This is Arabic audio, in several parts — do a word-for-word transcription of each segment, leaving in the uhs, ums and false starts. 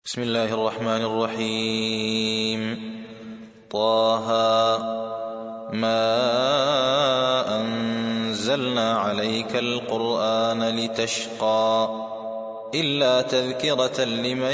بسم الله الرحمن الرحيم. طه ما أنزلنا عليك القرآن لتشقى إلا تذكرة لمن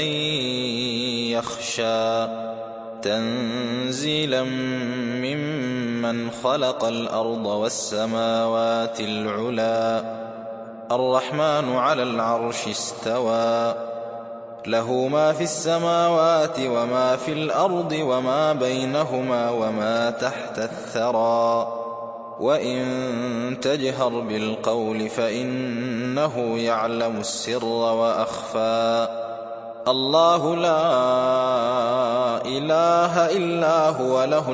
يخشى تنزيلا ممن خلق الأرض والسماوات العلى الرحمن على العرش استوى له ما في السماوات وما في الأرض وما بينهما وما تحت الثرى وإن تجهر بالقول فإنه يعلم السر وأخفى الله لا إله إلا هو له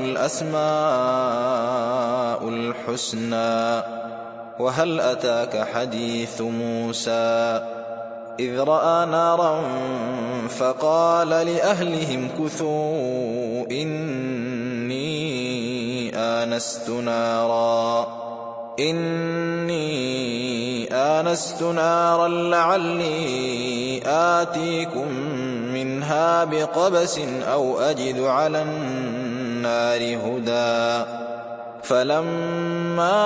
الأسماء الحسنى. وهل أتاك حديث موسى إذ رأى نارا فقال لأهلهم كثوا إني آنست نارا إني آنست نارا لعلي آتيكم منها بقبس أو أجد على النار هدى. فلما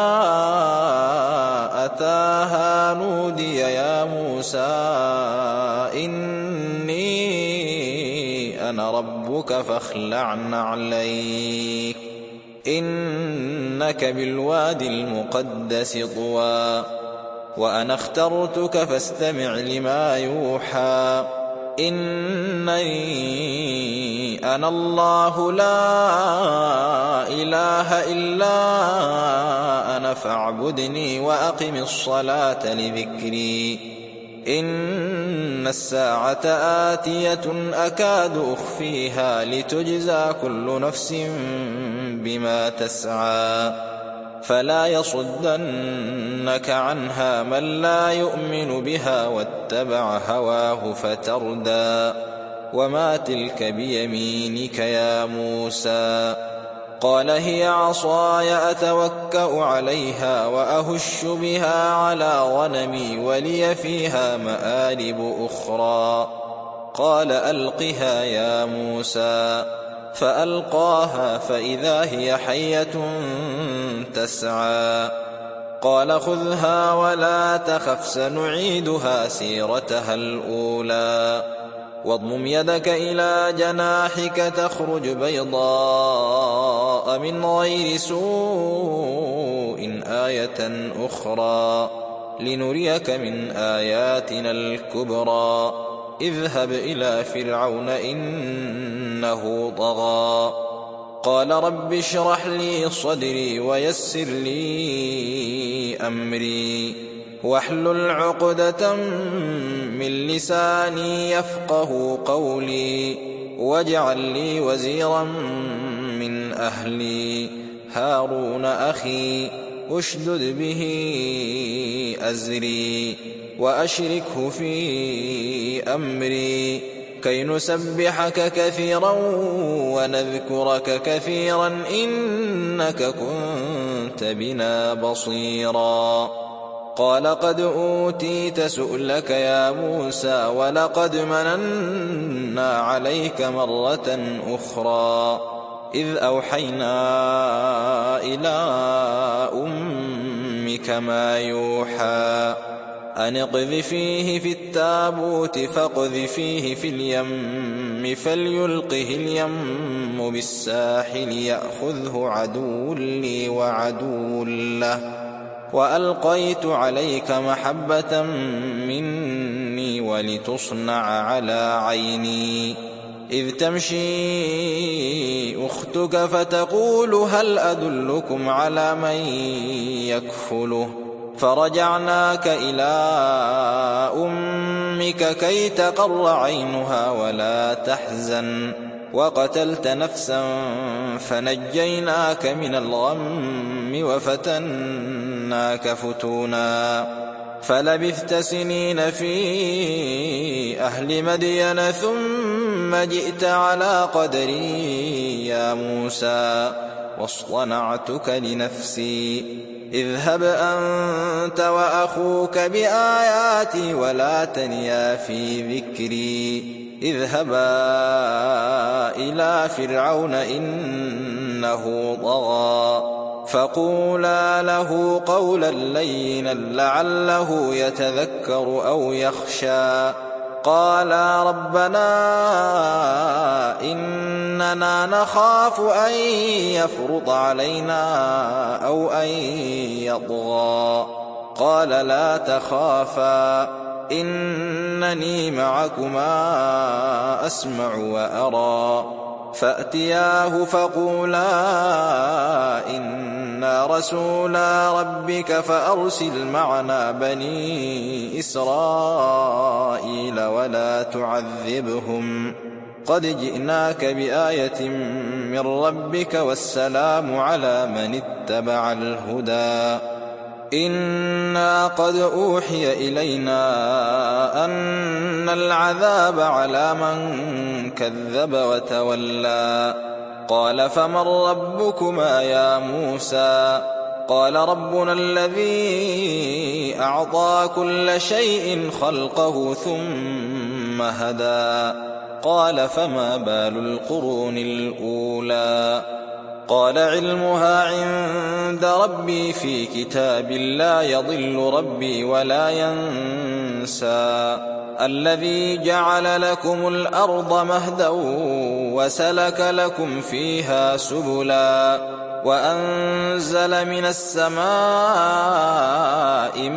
أتاها نودي يا موسى إني أنا ربك فاخلع نعليك إنك بالوادي المقدس طوى وأنا اخترتك فاستمع لما يوحى إنني أنا الله لا إله إلا أنا فاعبدني وأقم الصلاة لذكري إن الساعة آتية أكاد أخفيها لتجزى كل نفس بما تسعى فلا يصدنك عنها من لا يؤمن بها واتبع هواه فتردى. وما تلك بيمينك يا موسى قال هي عصاي أتوكأ عليها وأهش بها على غنمي ولي فيها مآرب أخرى. قال ألقها يا موسى فألقاها فإذا هي حية تسعى. قال خذها ولا تخف سنعيدها سيرتها الأولى واضمم يدك إلى جناحك تخرج بيضاء من غير سوء آية أخرى لنريك من آياتنا الكبرى. اذهب إلى فرعون إنه طغى قال رب اشرح لي صدري ويسر لي أمري واحلل عقدة من لساني يفقه قولي واجعل لي وزيرا من أهلي هارون أخي اشدد به أزري وأشركه في أمري كي نسبحك كثيرا ونذكرك كثيرا إنك كنت بنا بصيرا. قال قد أوتيت سؤلك يا موسى ولقد مننا عليك مرة أخرى إذ أوحينا إلى أمك ما يوحى أن اقذفيه في التابوت فاقذفيه في اليم فليلقه اليم بالساحل يأخذه عدو لي وعدو له وألقيت عليك محبة مني ولتصنع على عيني إذ تمشي أختك فتقول هل أدلكم على من يكفله فرجعناك إلى أمك كي تقر عينها ولا تحزن وقتلت نفسا فنجيناك من الغم وفتناك فتونا فلبثت سنين في أهل مدين ثم جئت على قدري يا موسى واصطنعتك لنفسي اذهب أنت وأخوك بآياتي ولا تنيا في ذكري اذهبا إلى فرعون إنه طغى فقولا له قولا لينا لعله يتذكر أو يخشى قالا ربنا إننا نخاف أن يفرط علينا أو أن يطغى قال لا تخافا إنني معكما أسمع وأرى فأتياه فقولا إنا رسولا ربك فأرسل معنا بني إسرائيل ولا تعذبهم قد جئناك بآية من ربك والسلام على من اتبع الهدى إنا قد أوحي إلينا أن العذاب على من كذب وتولى قال فمن ربكما يا موسى قال ربنا الذي أعطى كل شيء خلقه ثم هدى قال فما بال القرون الأولى قال علمها عند ربي في كتاب لا يضل ربي ولا ينسى الذي جعل لكم الأرض مهدا وسلك لكم فيها سبلا وأنزل من السماء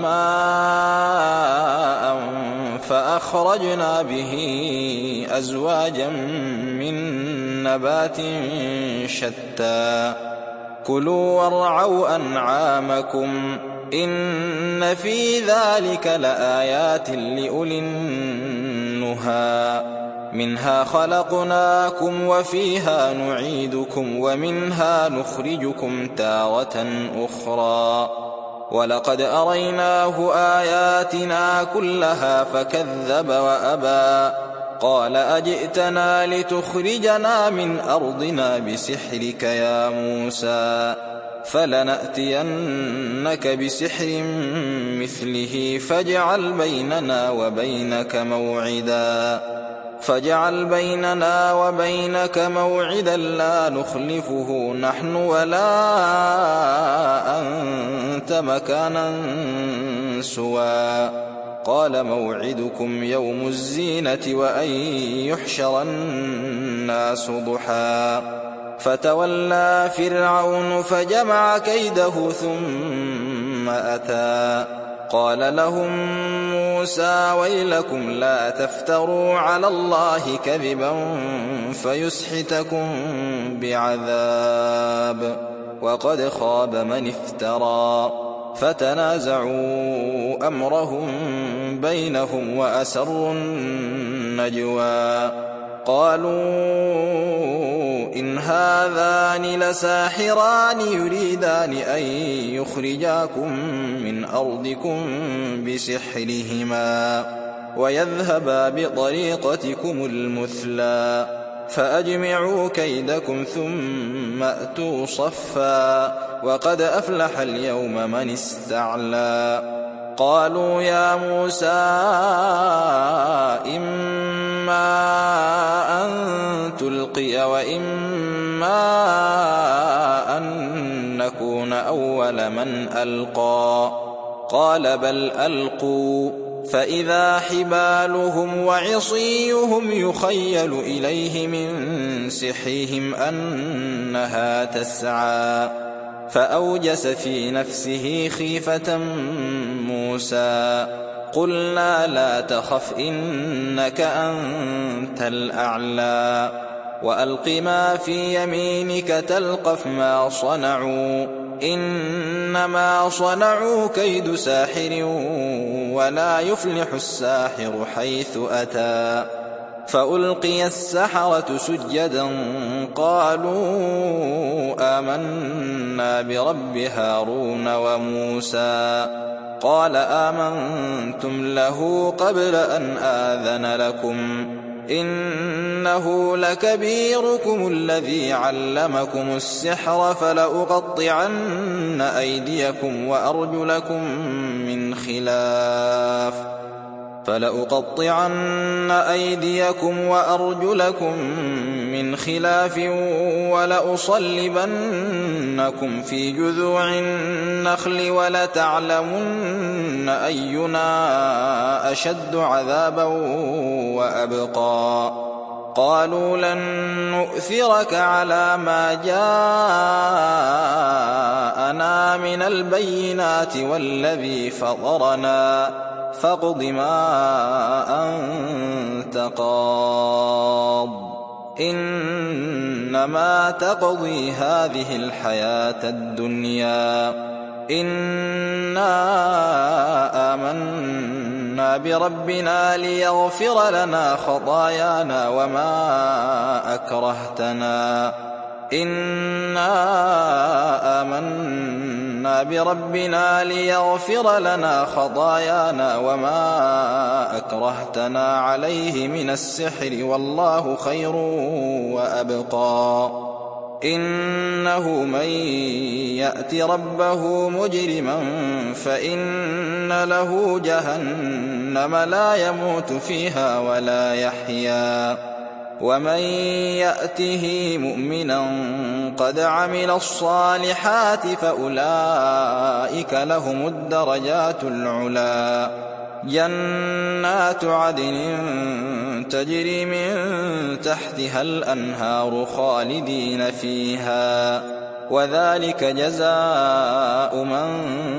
ماء فأخرجنا به أزواجا من نبات شتى كلوا وارعوا أنعامكم إن في ذلك لآيات لأولي النهى منها خلقناكم وفيها نعيدكم ومنها نخرجكم تارة أخرى ولقد أريناه آياتنا كلها فكذب وأبى قال أجئتنا لتخرجنا من أرضنا بسحرك يا موسى فلنأتينك بسحر مثله فاجعل بيننا وبينك موعدا فاجعل بيننا وبينك موعدا لا نخلفه نحن ولا أنت مكانا سوى قال موعدكم يوم الزينة وأن يحشر الناس ضحى فتولى فرعون فجمع كيده ثم أتى قال لهم موسى ويلكم لا تفتروا على الله كذبا فيسحتكم بعذاب وقد خاب من افترى فتنازعوا أمرهم بينهم وأسروا النجوى قالوا إن هذان لساحران يريدان أن يخرجاكم من أرضكم بسحرهما ويذهبا بطريقتكم المثلى فأجمعوا كيدكم ثم أتوا صفا وقد أفلح اليوم من استعلى قالوا يا موسى إما أن تلقي وإما أن نكون أول من ألقى قال بل ألقوا فإذا حبالهم وعصيهم يخيل إليه من سحرهم أنها تسعى فأوجس في نفسه خيفة موسى قلنا لا تخف إنك أنت الأعلى وألق ما في يمينك تلقف ما صنعوا إنما صنعوا كيد ساحر ولا يفلح الساحر حيث أتى فألقي السحرة سجدا قالوا آمنا برب هارون وموسى قال آمنتم له قبل أن آذن لكم إنه لكبيركم الذي علمكم السحر فلأقطعن أيديكم وأرجلكم من خلاف فلأقطعن أيديكم وأرجلكم من خلاف ولأصلبنكم في جذوع النخل ولتعلمن أينا أشد عذابا وأبقى قالوا لن نؤثرك على ما جاءنا من البينات والذي فطرنا فاقض ما أنت قاض إنما تقضي هذه الحياة الدنيا إنا آمنا بربنا ليغفر لنا خطايانا وما أكرهتنا إنا آمنا بربنا ليغفر لنا خطايانا وما أكرهتنا عليه من السحر والله خير وأبقى إنه من يأت ربه مجرما فإن له جهنم لا يموت فيها ولا يحيا ومن يأته مؤمنا قد عمل الصالحات فأولئك لهم الدرجات العلا جنات عدن تجري من تحتها الأنهار خالدين فيها وذلك جزاء من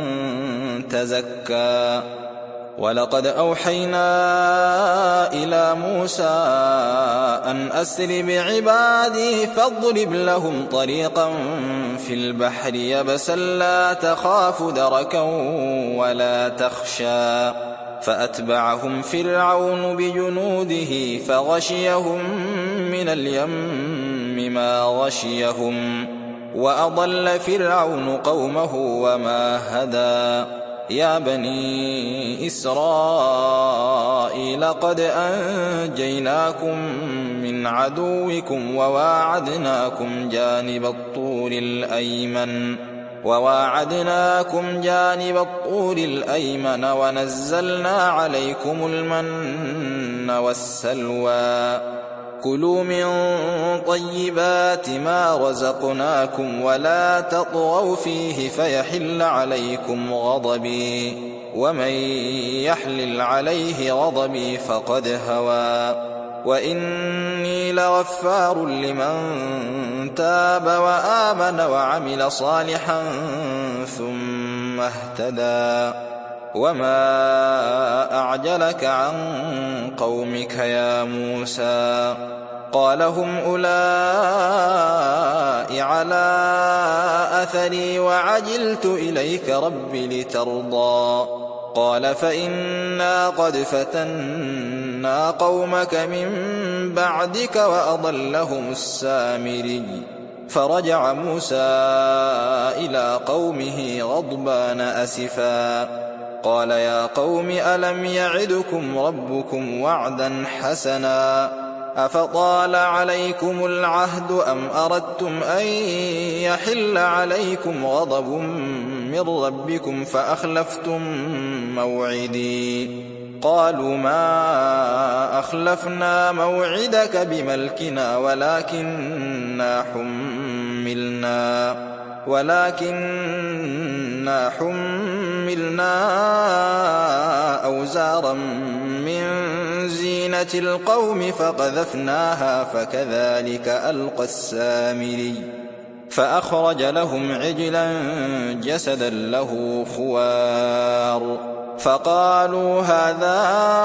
تزكى ولقد أوحينا إلى موسى أن أسر بعبادي فاضرب لهم طريقا في البحر يبسا لا تخاف دركا ولا تخشى فأتبعهم فرعون بجنوده فغشيهم من اليم ما غشيهم وأضل فرعون قومه وما هدى يا بني إسرائيل قد أنجيناكم من عدوكم وواعدناكم جانب الطور الأيمن وواعدناكم جانب الطور الأيمن ونزلنا عليكم المن والسلوى كلوا من طيبات ما رزقناكم ولا تطغوا فيه فيحل عليكم غضبي ومن يحلل عليه غضبي فقد هوى وإني لغفار لمن تاب وآمن وعمل صالحا ثم اهتدى وما أعجلك عن قومك يا موسى قال هم أولئك على أثري وعجلت إليك رب لترضى قال فإنا قد فتنا قومك من بعدك وأضلهم السامري فرجع موسى إلى قومه غضبان أسفا قال يا قوم ألم يعدكم ربكم وعدا حسنا أفطال عليكم العهد أم أردتم أن يحل عليكم غضب من ربكم فأخلفتم موعدي قالوا ما أخلفنا موعدك بملكنا ولكننا حملنا ولكننا حملنا أوزارا من زينة القوم فقذفناها فكذلك ألقى السامري فأخرج لهم عجلا جسدا له خوار فقالوا هذا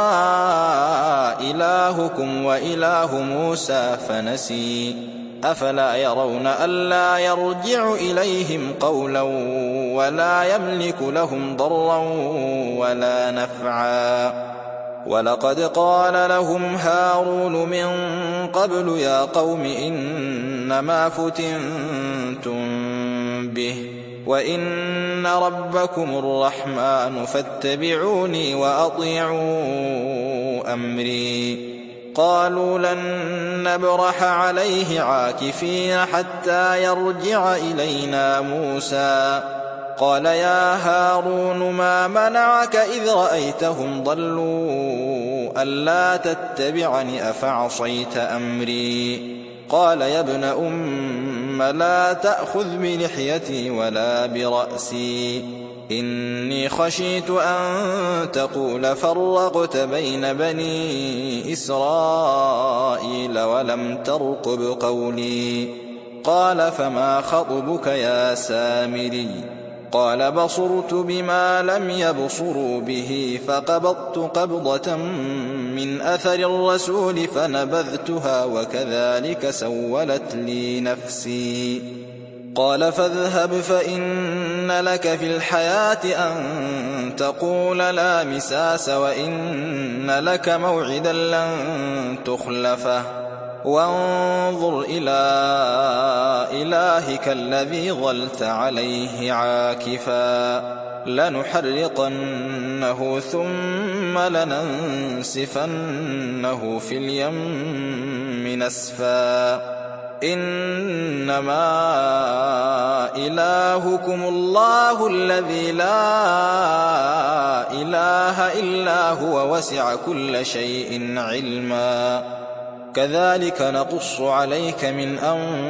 إلهكم وإله موسى فنسي أفلا يرون ألا يرجع إليهم قولا ولا يملك لهم ضرا ولا نفعا ولقد قال لهم هارون من قبل يا قوم إنما فتنتم به وإن ربكم الرحمن فاتبعوني وأطيعوا أمري قالوا لن نبرح عليه عاكفين حتى يرجع إلينا موسى قال يا هارون ما منعك إذ رأيتهم ضلوا ألا تتبعني أفعصيت أمري قال يا ابن أم لا تأخذ بلحيتي ولا برأسي إني خشيت أن تقول فرقت بين بني إسرائيل ولم ترقب قولي قال فما خطبك يا سامري قال بصرت بما لم يبصروا به فقبضت قبضة من أثر الرسول فنبذتها وكذلك سولت لي نفسي قال فاذهب فإن لك في الحياة أن تقول لا مساس وإن لك موعدا لن تخلفه وانظر إلى إلهك الذي ظلت عليه عاكفا لنحرقنه ثم لننسفنه في اليم نسفا إنما إلهكم الله الذي لا إله إلا هو وسع كل شيء علما كذلك نقص عليك من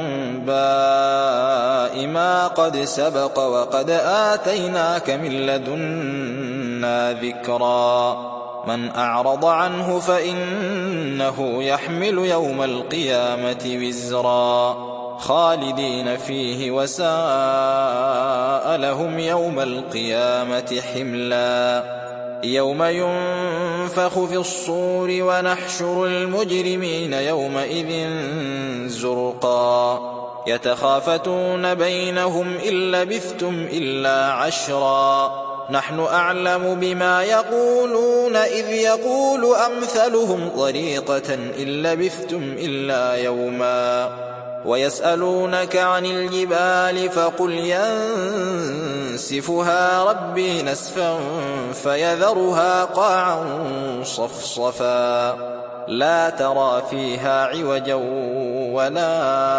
أنباء ما قد سبق وقد آتيناك من لدنا ذكرا من أعرض عنه فإنه يحمل يوم القيامة وزرا خالدين فيه وساء لهم يوم القيامة حملا يوم ينفخ في الصور ونحشر المجرمين يومئذ زرقا يتخافتون بينهم إن لبثتم إلا عشرا نحن أعلم بما يقولون إذ يقول أمثلهم طريقة إن لبثتم إلا يوما ويسألونك عن الجبال فقل ينسفها ربي نسفا فيذرها قاعا صفصفا لا ترى فيها عوجا ولا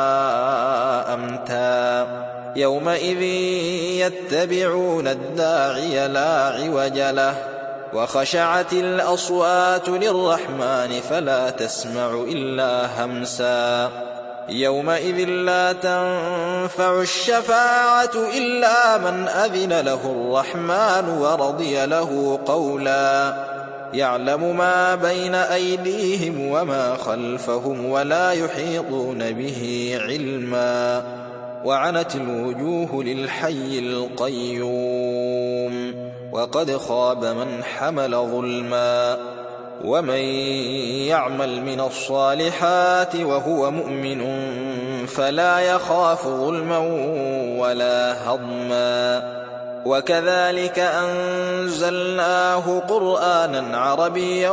أمتا يومئذ يتبعون الداعي لا عوج له وخشعت الأصوات للرحمن فلا تسمع إلا همسا يومئذ لا تنفع الشفاعة إلا من أذن له الرحمن ورضي له قولا يعلم ما بين أيديهم وما خلفهم ولا يحيطون به علما وعنت الوجوه للحي القيوم وقد خاب من حمل ظلما ومن يعمل من الصالحات وهو مؤمن فلا يخاف ظلما ولا هضما وكذلك أنزلناه قرآنا عربيا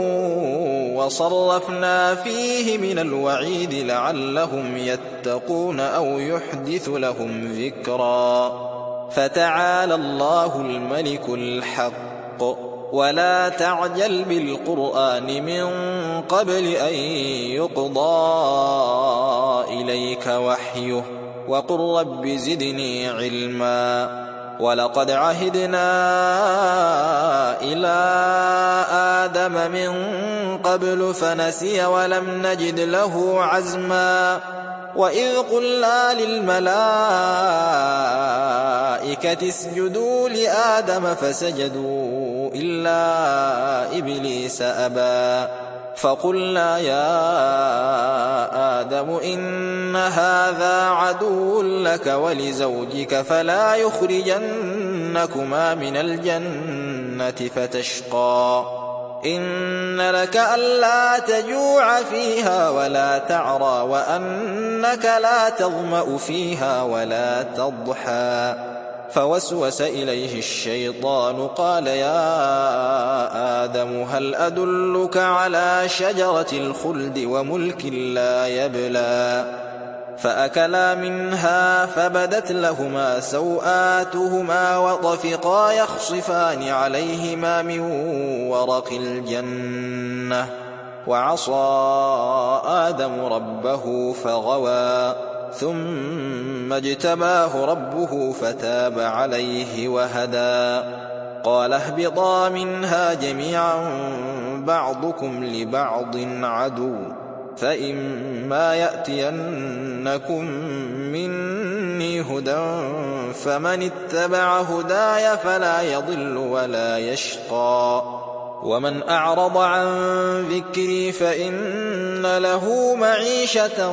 وصرفنا فيه من الوعيد لعلهم يتقون أو يحدث لهم ذكرا فتعالى الله الملك الحق ولا تعجل بالقرآن من قبل أن يقضى إليك وحيه وقل رب زدني علما ولقد عهدنا إلى آدم من قبل فنسي ولم نجد له عزما وإذ قلنا للملائكة اسجدوا لآدم فسجدوا إلا إبليس أبى فقلنا يا آدم إن هذا عدو لك ولزوجك فلا يخرجنكما من الجنة فتشقى إن لك ألا تجوع فيها ولا تعرى وأنك لا تظمأ فيها ولا تضحى فوسوس إليه الشيطان قال يا آدم هل أدلك على شجرة الخلد وملك لا يبلى فأكلا منها فبدت لهما سوآتهما وطفقا يخصفان عليهما من ورق الجنة وعصى آدم ربه فغوى ثم اجتباه ربه فتاب عليه وهدى قال اهبطا منها جميعا بعضكم لبعض عدو فإما يأتينكم مني هدى فمن اتبع هداي فلا يضل ولا يشقى ومن أعرض عن ذكري فإن له معيشة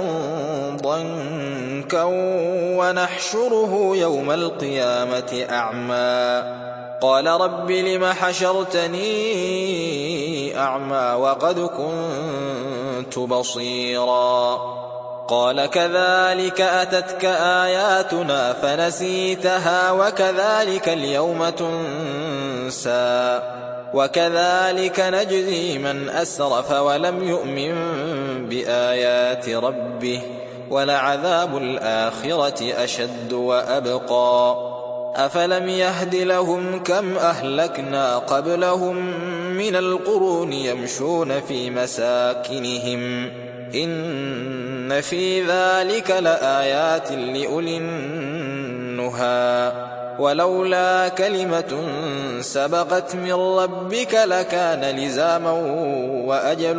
ضنكا ونحشره يوم القيامة أعمى قال رب لم حشرتني أعمى وقد كنت بصيرا قال كذلك أتتك آياتنا فنسيتها وكذلك اليوم تنسى وكذلك نجزي من أسرف ولم يؤمن بآيات ربه ولعذاب الآخرة أشد وأبقى أفلم يهد لهم كم أهلكنا قبلهم من القرون يمشون في مساكنهم إن في ذلك لآيات لأولي النهى ولولا كلمة سبقت من ربك لكان لزاما وأجل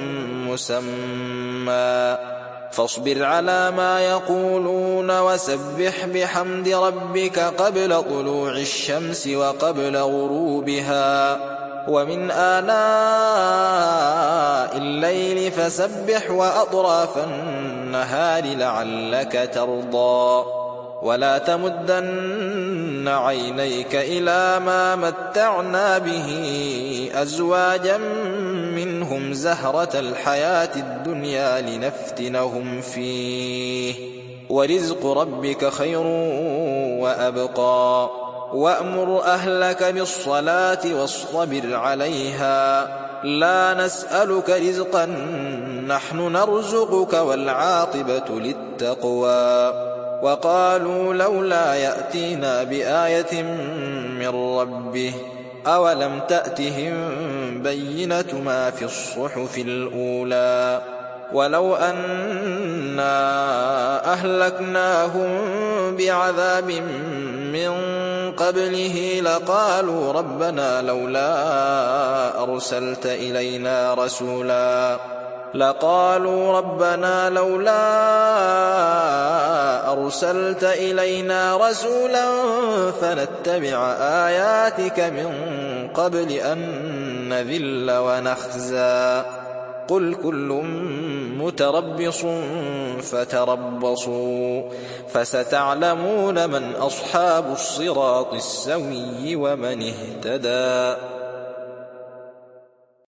مسمى فاصبر على ما يقولون وسبح بحمد ربك قبل طلوع الشمس وقبل غروبها ومن آناء الليل فسبح وأطراف النهار لعلك ترضى ولا تمدن عينيك إلى ما متعنا به أزواجا منهم زهرة الحياة الدنيا لنفتنهم فيه ورزق ربك خير وأبقى وأمر أهلك بالصلاة واصطبر عليها لا نسألك رزقا نحن نرزقك والعاقبة للتقوى وقالوا لولا يأتينا بآية من ربه أولم تأتهم بينة ما في الصحف الأولى ولو أنا أهلكناهم بعذاب من قبله لقالوا ربنا لولا أرسلت إلينا رسولا لقالوا ربنا لولا أرسلت إلينا رسولا فنتبع آياتك من قبل أن نذل ونخزى قل كل متربص فتربصوا فستعلمون من أصحاب الصراط السوي ومن اهتدى.